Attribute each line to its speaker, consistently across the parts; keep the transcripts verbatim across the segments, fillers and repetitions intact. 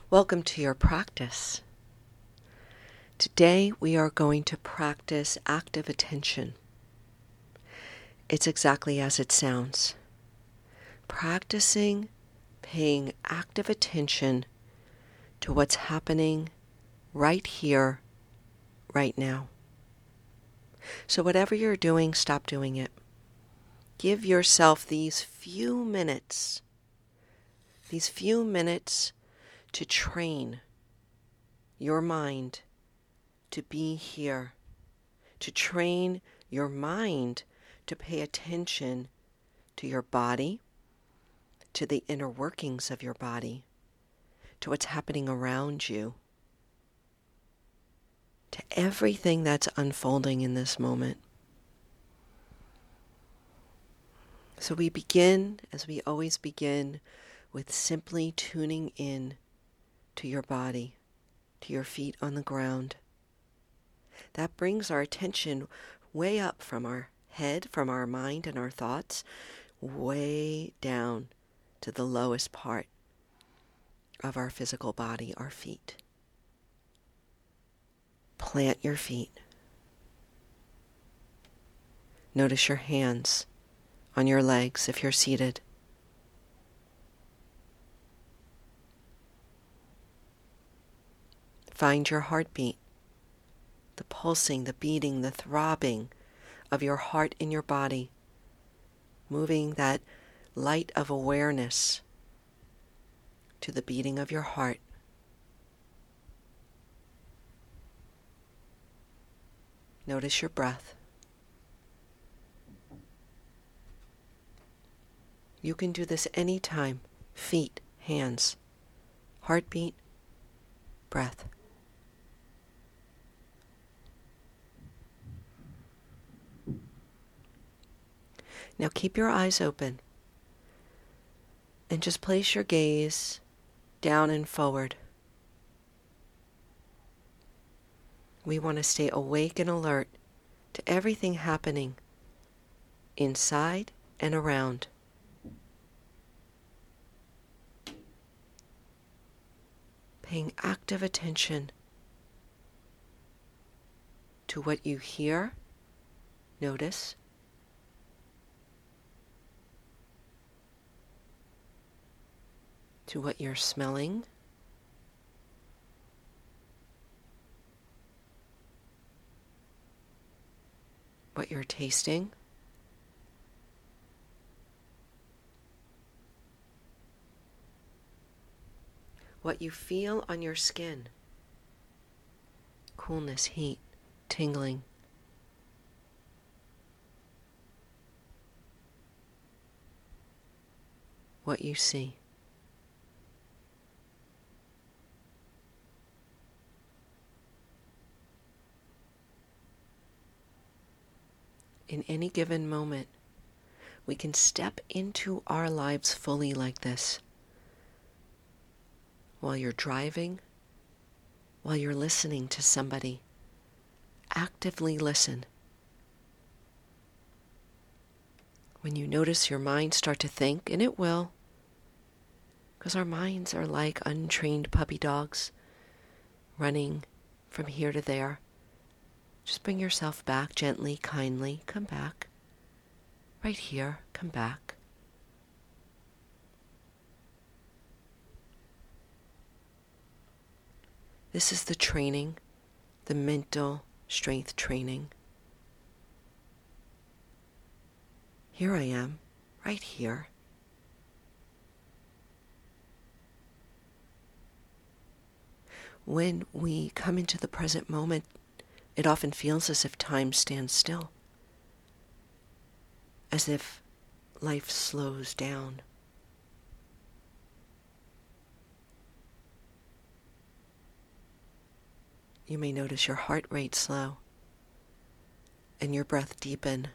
Speaker 1: Welcome to your practice. Today we are going to practice active attention. It's exactly as it sounds. Practicing paying active attention to what's happening right here, right now. So whatever you're doing, stop doing it. Give yourself these few minutes, these few minutes to train your mind to be here, to train your mind to pay attention to your body, to the inner workings of your body, to what's happening around you, to everything that's unfolding in this moment. So we begin, as we always begin, with simply tuning in to your body, to your feet on the ground. That brings our attention way up from our head, from our mind and our thoughts, way down to the lowest part of our physical body, our feet. Plant your feet. Notice your hands on your legs if you're seated. Find your heartbeat, the pulsing, the beating, the throbbing of your heart in your body, moving that light of awareness to the beating of your heart. Notice your breath. You can do this anytime. Feet, hands, heartbeat, breath. Now keep your eyes open and just place your gaze down and forward. We want to stay awake and alert to everything happening inside and around. Paying active attention to what you hear, notice, to what you're smelling, what you're tasting, what you feel on your skin, coolness, heat, tingling. What you see. In any given moment, we can step into our lives fully like this. While you're driving, while you're listening to somebody, actively listen. When you notice your mind start to think, and it will, because our minds are like untrained puppy dogs, running from here to there. Just bring yourself back gently, kindly. Come back. Right here, come back. This is the training, the mental strength training. Here I am, right here. When we come into the present moment, it often feels as if time stands still, as if life slows down. You may notice your heart rate slow and your breath deepen.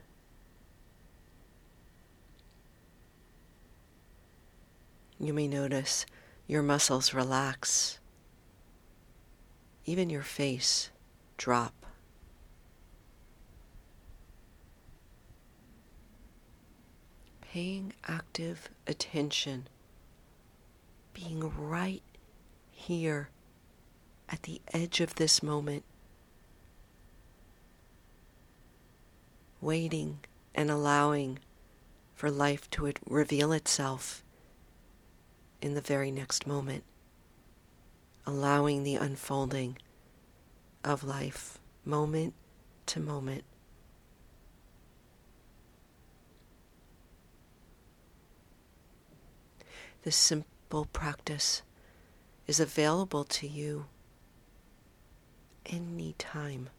Speaker 1: You may notice your muscles relax, even your face drop. Paying active attention, being right here at the edge of this moment, waiting and allowing for life to reveal itself in the very next moment, allowing the unfolding of life moment to moment. This simple practice is available to you anytime.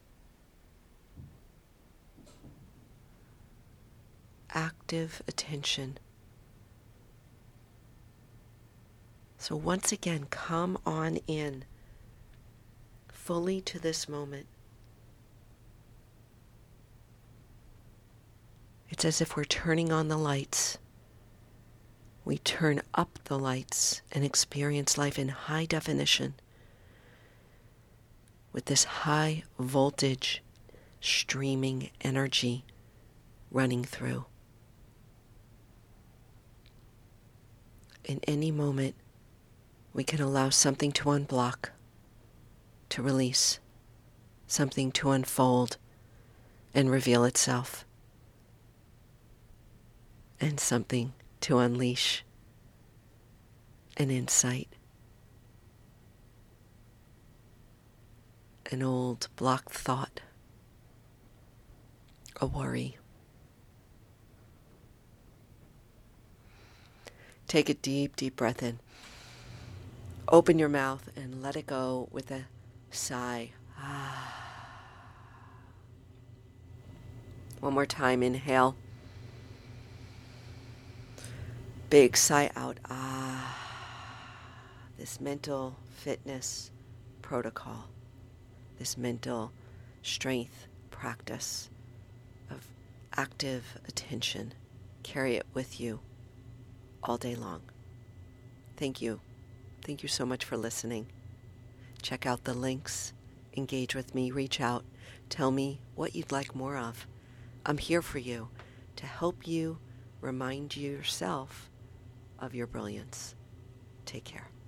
Speaker 1: Active attention. So once again, come on in fully to this moment. It's as if we're turning on the lights. We turn up the lights and experience life in high definition with this high voltage streaming energy running through. In any moment, we can allow something to unblock, to release, something to unfold and reveal itself, and something to unleash an insight, an old blocked thought, a worry. Take a deep, deep breath in. Open your mouth and let it go with a sigh. One more time, inhale. Big sigh out. Ah, this mental fitness protocol, this mental strength practice of active attention. Carry it with you all day long. Thank you. Thank you so much for listening. Check out the links. Engage with me. Reach out. Tell me what you'd like more of. I'm here for you to help you remind yourself of your brilliance. Take care.